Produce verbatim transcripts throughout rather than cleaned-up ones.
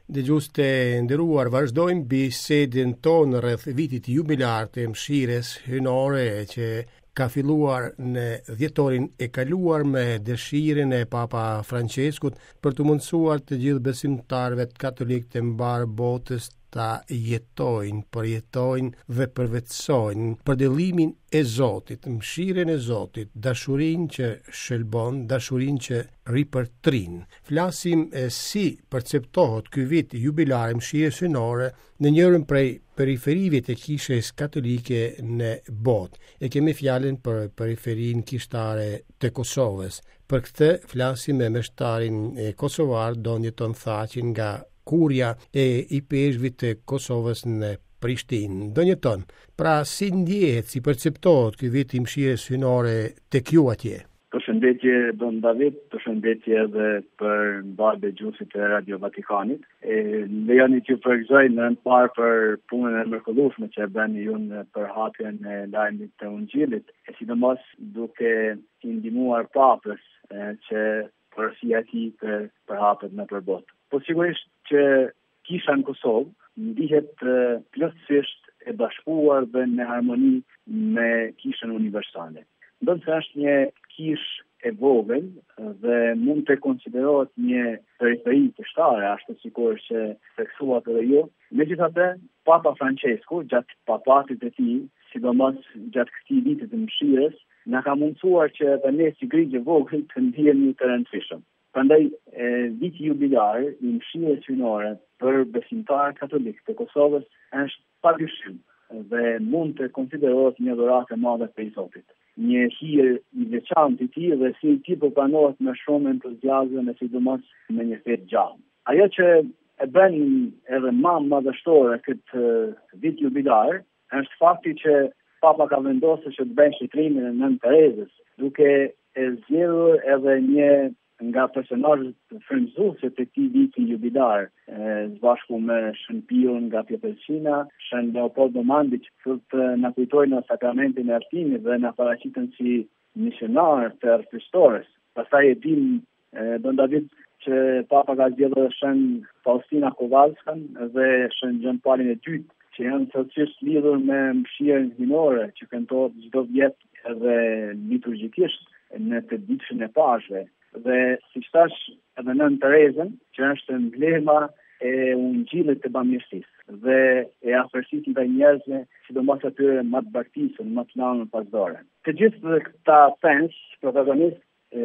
Dhe gjuste nderuar, vazhdojmë bisedën tonë rreth vitit jubilar të mëshirës hyjnore që ka filluar në dhjetorin e kaluar me dëshirën e Papa Franceskut për të mundësuar të gjithë besimtarëve katolik të mbar botës ta jetojnë, përjetojnë dhe përvetësojnë përdelimin e Zotit, mëshirën e Zotit, dashurinë që shëlbon, dashurinë që ripërtrin. Flasim e si perceptohet ky vit jubilar i mëshirës hyjnore në njërin prej periferive të kishës katolike në botë. E kemi fjalën për periferinë kishtare të Kosovës. Për këtë flasim me meshtarin e kosovar Donjeton Thaqin nga Kurja e i peshqvit të Kosovës në Prishtinë. Donjeton, pra si ndjehet, si perceptohet ky vit i mëshirës hyjnore tek ju atje? Përshëndetje Don David, përshëndetje edhe për mbarë dëgjuesit e Radio Vatikanit. E lejoni që përgëzoj në në parë për punën e mrekullueshme që e bëni ju për hapjen e lajmit të Ungjillit, e sidomos duke i ndihmuar papës e, që përësia e tij të përhapet në përbot. Po sigurisht që kisha në Kosovë ndihet plotësisht e bashkuar dhe në harmoni me kishën universale. Ndonë se është një kish e vogël dhe mund të konsiderohet një periferi kishtare, ashtu sikur që theksuat edhe ju. Megjithatë, Papa Francesku gjatë papatit të tij, sidomos gjatë këtij viti të mëshirës, na ka mundësuar që edhe ne si grigje vogël të ndihemi të rëndësishëm. Prandaj viti jubilar i mëshirës hyjnore për besimtarët katolik të Kosovës është padyshim dhe mund të konsiderohet një dhuratë e madhe prej Zotit. Një hir i veçantë i tij dhe si i tij përpanohet me shumë entuziazëm e sidomos me një fetë gjallë. Ajo që e bën edhe më madhështore këtë vit jubilar është fakti që Papa ka vendosur që të bëjë shtrimin e Nën Terezës, duke e zgjedhur edhe një nga personazhet frymëzuese të këtij viti jubilar, së bashku me Shën Piun nga Pietrelcina, Shën Leopoldo Mandić, që na kujtojnë në sakramentin e artimit dhe na paraqiten si misionar të Artistores. Pastaj e dim Don David që Papa ka zgjedhur Shën Faustina Kowalskan dhe Shën Gjon Paulin e dytë, që janë sotësisht lidhur me mëshirën hyjnore që këndohet çdo vit edhe liturgjikisht në të ditëshën e Pashkve. Dhe si thash edhe Nën Terezën, që është emblema e Ungjillit të bamirësisë dhe e afërsisë ndaj njerëzve, sidomos atyre më të baktisur, më të lanur pasdore. Të gjithë këta fans, protagonistë,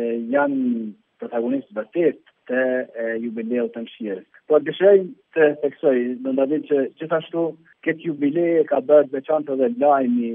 janë protagonistë vërtet të jubileut të mëshirës. Po dëshiroj të theksoj, Don David, që gjithashtu këtë jubile ka bërë veçantë edhe lajmi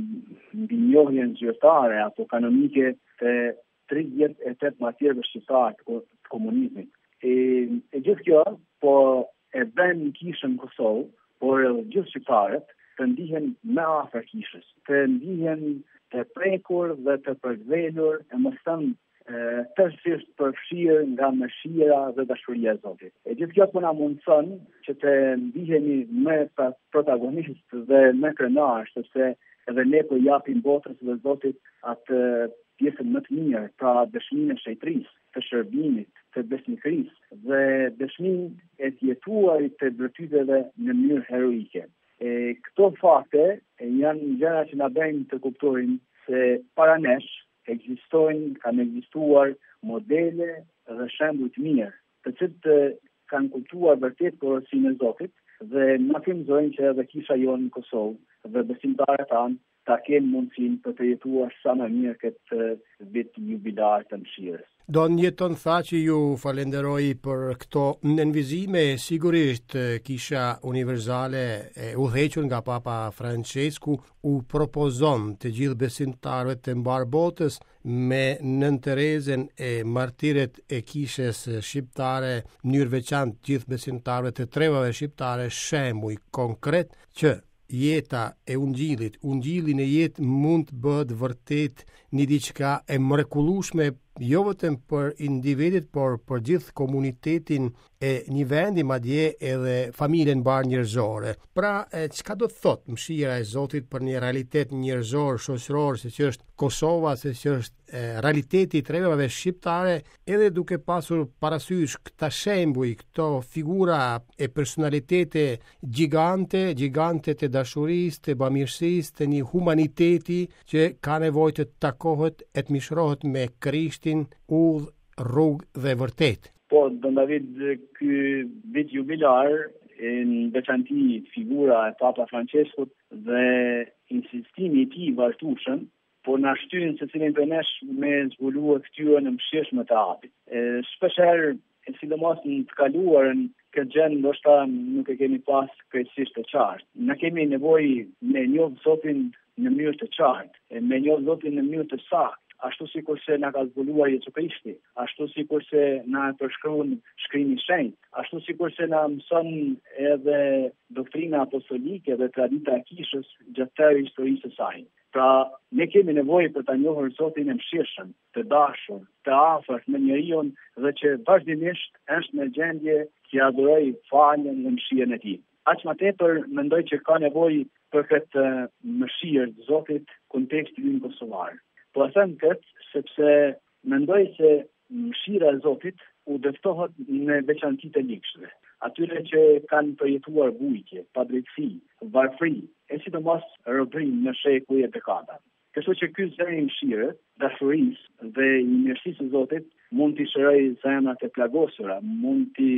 mbi njohjen zyrtare apo kanonike të tridhjetë e tetë martirëve shqiptar të komunizmit. E, e gjithë kjo, po e bën kishën Kosovë, por edhe gjithë shqiptarët të ndihen më afër kishës, të ndihen të prekur dhe të përgvelur, e mos thënë tërësisht përfshirë nga mëshira dhe dashuria e Zotit. E gjithë kjo po na mundson që të ndihemi më protagonistë dhe më krenar, sepse edhe ne po japim botës dhe Zotit atë pjesën më të mirë, pra dëshminë e shejtërisë, të shërbimit, të besnikërisë dhe dëshminë e të jetuarit të virtyteve në mënyrë heroike. E këto fakte janë gjëra që na bëjnë të kuptojmë se para nesh ekzistojnë, kanë ekzistuar modele dhe shembuj të mirë, të cilët kanë kuptuar vërtet porosinë e Zotit dhe na frymëzojnë që edhe kisha jonë në Kosovë dhe besimtarët tanë ta kemë mundësinë për të jetuar sa më mirë këtë vit jubilar të mëshirës. Donjeton Thaqi ju falenderoj për këto nënvizime. Sigurisht kisha universale e udhëhequr nga Papa Francesku u propozon të gjithë besimtarëve të mbar botës me Nën Terezën e martirët e kishës shqiptare, në mënyrë veçantë gjithë besimtarëve të trevave shqiptare, shembuj konkret që jeta e Ungjillit, Ungjilli në jetë mund të bëhet vërtet një diçka e mrekullueshme jo vetëm për individit, por për gjithë komunitetin e një vendi, madje edhe familjen mbar njerëzore. Pra, çka do të thotë mëshira e Zotit për një realitet njerëzor, shoqëror, se që është Kosova, se që është e, realiteti i trevave shqiptare, edhe duke pasur parasysh këta shembuj, këto figura e personalitete gjigante, gjigante të dashurisë, të bamirësisë, të një humaniteti që ka nevojë të takohet e të mishrohet me Krishtin, udhë, rrugë dhe vërtet. Po, Don David, ky vit jubilar, në veçanti figura e Papa Franceskut dhe insistimi i tij vazhdueshëm, po na shtyn se cilin për nesh me zbuluar këtyre në mëshirshme të hapit. Shpeshherë, sidomos në të kaluarën, këtë gjë ndoshta nuk e kemi pas krejtësisht të qartë. Ne kemi nevojë me njoh Zotin në mënyrë të qartë, me njoh Zotin në mënyrë të saktë, ashtu si kurse na ka zbuluar Jezu Krishti, ashtu si kurse na e përshkruan Shkrimi i Shenjtë, ashtu si kurse na mëson edhe doktrina apostolike dhe tradita e kishës gjatë tërë historisë së saj. Pra, ne kemi nevojë për ta njohur Zotin e mëshirshëm, të dashur, të afërt me njeriu dhe që vazhdimisht është në gjendje që adhuroj faljen dhe mëshirën e tij. Aq më tepër mendoj që ka nevojë për këtë mëshirë të Zotit kontekstin kosovar. Po e them këtë sepse mendoj se mëshira e Zotit u dëftohet në veçanti të ligshme. Atyre që kanë përjetuar bujqje, padrejtësi, varfëri, e sidomos robërim në shekuj e dekada. Kështu që ky zëri i mëshirës, dashurisë dhe i mirësisë së Zotit mund t'i shërojë zemrat e plagosura, mund t'i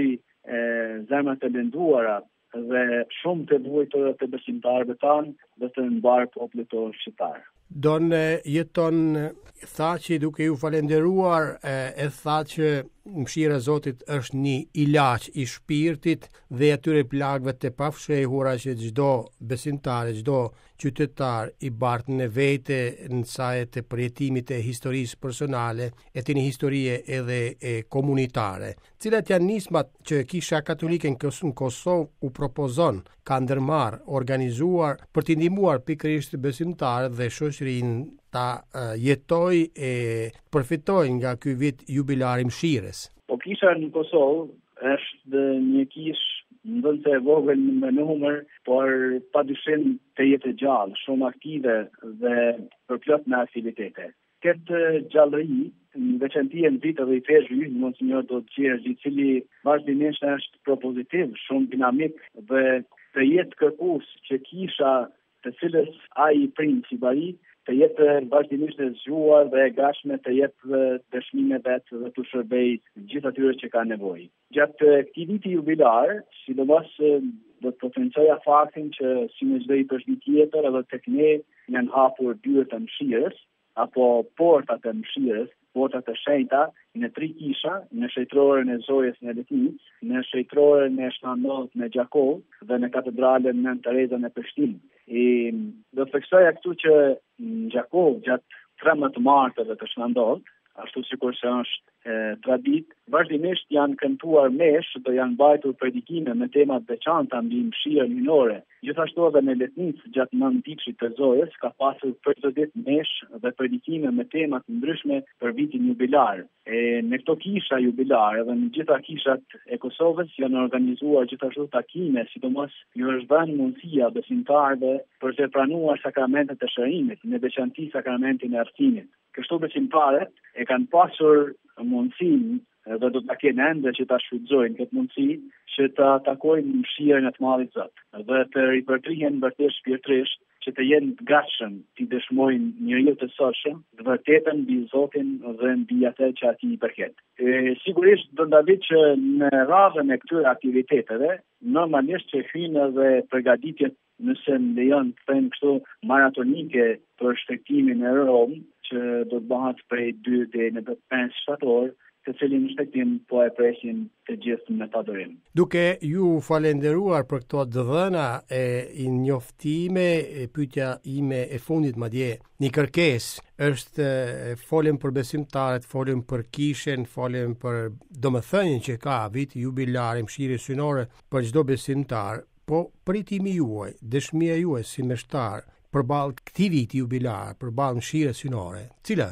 shërojë zemrat e lënduara dhe shumë të vuajtura të besimtarëve tanë dhe të mbar popullit tonë shqiptar. Don jeton tha që duke ju falenderuar e tha që mëshira e Zotit është një ilaç i shpirtit dhe atyre plagëve të pafshehura që çdo besimtar, çdo qytetar i bart në vete në saj të përjetimit e historisë personale e të një historie edhe e komunitare. Cilat janë nismat që Kisha Katolike në Kosovë u propozon, ka ndërmarr, organizuar për të ndihmuar pikërisht besimtarët dhe shoqërinë ta uh, jetoj e përfitoj nga ky vit jubilar i mëshirës. Po Kisha në Kosovë është një kishë ndonse e vogël në numër, por padyshim të jetë gjallë, shumë aktive dhe përplot me aktivitete. Këtë gjallëri, në veçanti në vitë dhe i peshë, Monsinjor Dodgjergj, i cili vazhdimisht është propozitiv, shumë dinamik dhe të jetë kërkues që Kisha të cilës ai i prind si bari, të jetë vazhdimisht e zgjuar dhe e gatshme të jetë dëshmime vetë dhe të shërbej gjithë atyre që ka nevojë. Gjatë këtij viti jubilar, sidomos do të potencoja faktin që si në çdo përshëndetje tjetër edhe tek ne janë hapur dyert e mëshirës apo portat e mëshirës, portat e shenjta në tri kisha, në shejtrorën e Zojës në Letinic, në shejtrorën e Shnandollt në Gjakov dhe në katedralen Nën Terezën e Prishtinës. I do të theksoja këtu që në Gjakov gjatë tridhjetë marteve të Shnandollt, ashtu sikur se është e, tradit, vazhdimisht janë këntuar mesh dhe janë mbajtur predikime me temat veçanta mbi mëshirën hyjnore. Gjithashtu edhe në Letnic gjatë nëntëdhjetë të Zojës ka pasur për çdo ditë mesh dhe predikime me tema të ndryshme për vitin jubilar. E, në këto kisha jubilare dhe në gjitha kishat e Kosovës janë organizuar gjithashtu takime, sidomos ju është dhënë mundësia besimtarëve për të pranuar sakramentet e shërimit, në veçanti sakramentin e arsimit. Kështu besimtarët e kanë pasur mundësinë dhe do të kenë ende që ta shfrytëzojnë këtë mundësi që ta takojnë mëshirën e të Madhit Zot dhe të ripërtrihen vërtet shpirtërisht që të jenë të gatshëm të dëshmojnë njeriu të sotshëm të vërtetën mbi Zotin dhe mbi atë që atij i përket. E, sigurisht do të vë që në radhën e këtyre aktiviteteve normalisht që hyjnë edhe përgatitjet, nëse më lejon të them kështu, maratonike për shtektimin e Rom, që do të bëhet prej dy deri në pesë shtator, të cilin shtektim po e presin të gjithë me padurim. Duke ju falenderuar për këto dhëna e i njoftime, e pyetja ime e fundit madje, një kërkesë është folëm për besimtarët, folëm për kishën, folëm për domethënien që ka viti jubilar i mëshirës hyjnore për çdo besimtar, po pritimi juaj, dëshmia juaj si meshtar përballë këtij viti jubilar, përballë mëshirës hyjnore, cila është?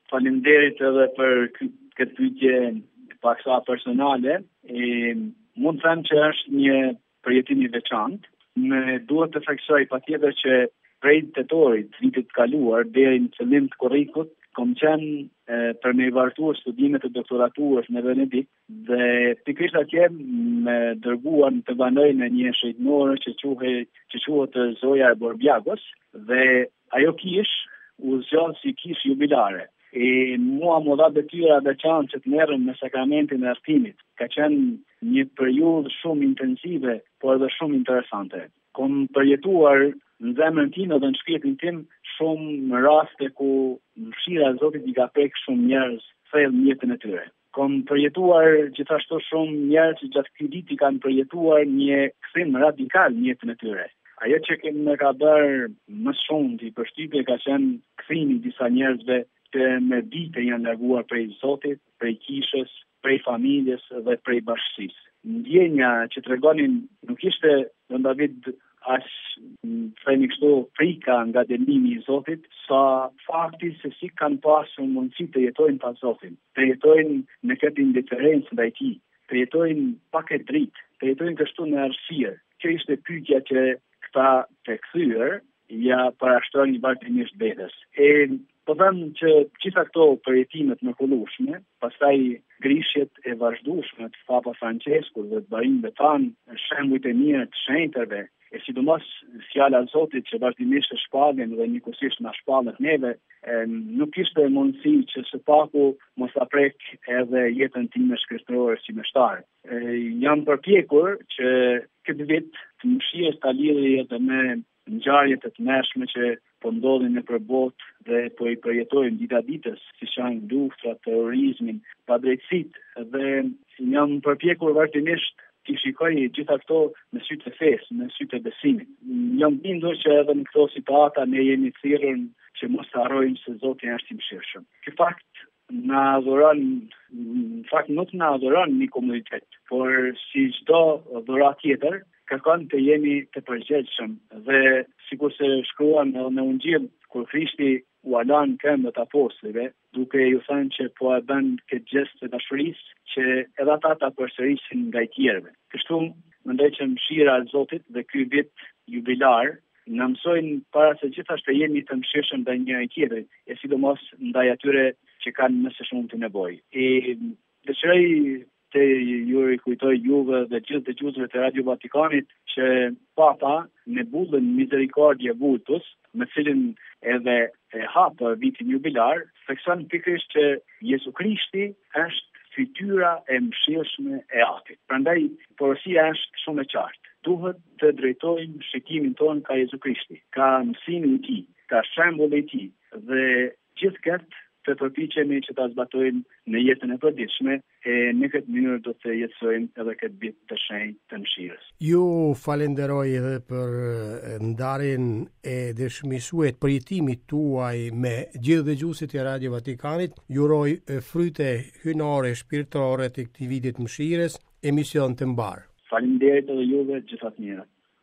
Faleminderit edhe për këtë pyetje paksa personale. E, mund të them që është një përjetim i veçantë. Më duhet të theksoj patjetër që prej tetorit vitit të kaluar deri në fillim të korrikut kom qenë për me vartuar studimet e doktoraturës në Venedikt dhe pikërisht atje me dërguar të banoj në një shëjtënore që quhet që quhet Zoja e Borbiagos dhe ajo kish u zgjodh si kish jubilare. E mua më dha detyra veçantë që të merrem me sakramentin e artimit. Ka qenë një periudhë shumë intensive, por edhe shumë interesante. Kom përjetuar në zemrën time dhe në shpirtin tim shumë raste ku mëshira e Zotit i ka prek shumë njerëz thellë në jetën e tyre. Kom përjetuar gjithashtu shumë njerëz që gjatë këtij viti kanë përjetuar një kthim radikal në jetën e tyre. Ajo që më ka bërë më shumë të përshtypje ka qenë kthimi i disa njerëzve që me vite janë larguar prej Zotit, prej kishës, prej familjes dhe prej bashkësisë. Ndjenja që tregonin nuk ishte Don David as themi kështu frika nga dënimi i Zotit, sa fakti se si kanë pasur mundësi të jetojnë pa Zotin, të jetojnë në këtë indiferencë ndaj tij, të jetojnë pa këtë dritë, të jetojnë kështu në errësirë. Kjo ishte pyetja që këta të kthyer ja parashtrojnë vazhdimisht vetes. E po them që gjitha këto përjetimet mrekullueshme, pastaj grishjet e vazhdueshme të Papa Franceskut dhe të barinëve tanë, shembujt e mirë të shenjtërve, e sidomos fjala e Zotit që vazhdimisht e shpallin dhe njëkohësisht na shpallet neve, e, nuk ishte mundësi që së paku mos ta prek edhe jetën time shkretërore si meshtar. Jam përpjekur që këtë vit të mëshirës ta lidhej edhe me ngjarjet e tmerrshme që po ndodhin nëpër botë dhe po i përjetojmë dita ditës, si janë luftrat, terrorizmin, padrejtësitë dhe jam përpjekur vazhdimisht të shikoj gjitha këto me sytë e fesë, me sytë e besimit. Jam bindur që edhe në këto situata ne jemi thirrur që mos të harrojmë se Zoti është i mëshirshëm. Ky fakt na adhuron, në fakt nuk na adhuron një komunitet, por si çdo dhurat tjetër, kërkon të jemi të përgjegjshëm dhe sikur se shkruan në, në Ungjil kur Krishti u alan këmbët apostujve, duke ju thënë që po e bën këtë gjest të dashurisë që edhe ata ta përsërisin nga i tjerëve. Kështu mendoj që mëshira e Zotit dhe ky vit jubilar na mësojnë para se gjithashtu të jemi të mëshirshëm ndaj njëri tjetrit, e sidomos ndaj atyre që kanë më së shumti nevojë. E dëshiroj të ju rikujtoj juve dhe gjithë dëgjuesve të Radio Vatikanit që Papa në bullën Misericordia Vultus, me cilin edhe e hapë vitin jubilar, thekson pikërisht që Jesu Krishti është fytyra e mëshirshme e Atit. Prandaj porosia është shumë e qartë. Duhet të drejtojmë shikimin tonë ka Jesu Krishti, ka mësimin e tij, ka shembulli i tij dhe gjithë këtë të përpiqemi që ta zbatojmë në jetën e përditshme, e në këtë mënyrë do të jetësojmë edhe këtë vit të shenjtë të mëshirës. Ju falenderoj edhe për ndarjen e dëshmisuar përjetimit tuaj me gjithë dëgjuesit e Radio Vatikanit. Ju uroj fryte hynare shpirtërore të këtij viti të mëshirës, emision të mbar. Faleminderit edhe juve, gjithë të mira.